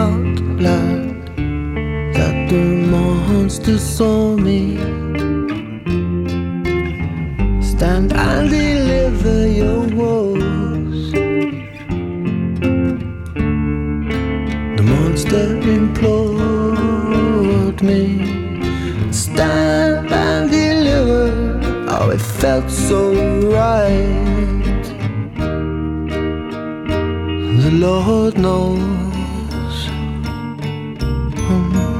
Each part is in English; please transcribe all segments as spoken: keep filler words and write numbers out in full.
out loud that the monster saw me. Stand and deliver your woes. The monster implored me. Stand and deliver. Oh, it felt so right. The Lord knows. Mm.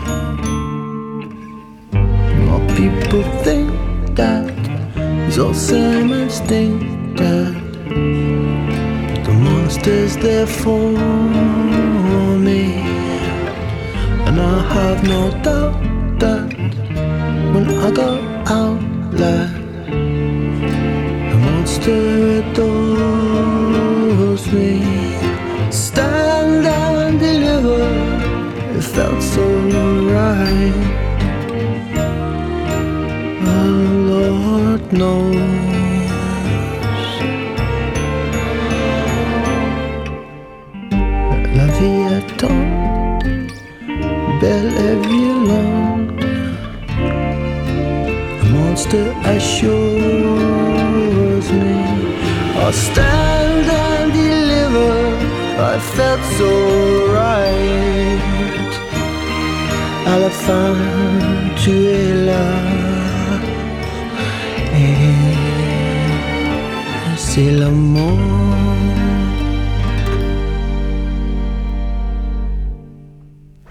More people think that it's all same instinct, that the monster's there for me. And I have no doubt that when I go out loud, the monster adores me. Stand and deliver, it felt so right. The Lord knows. La vie attend, belle et violente. The monster assures me, I'll stand and deliver. I felt so right. À la fin, tu es là. Et c'est l'amour.